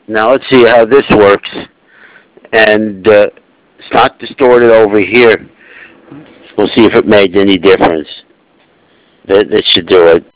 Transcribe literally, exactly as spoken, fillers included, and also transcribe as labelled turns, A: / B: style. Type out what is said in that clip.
A: Now let's see how this works. And uh, it's not distorted over here. We'll see if it made any difference. That, that should do it.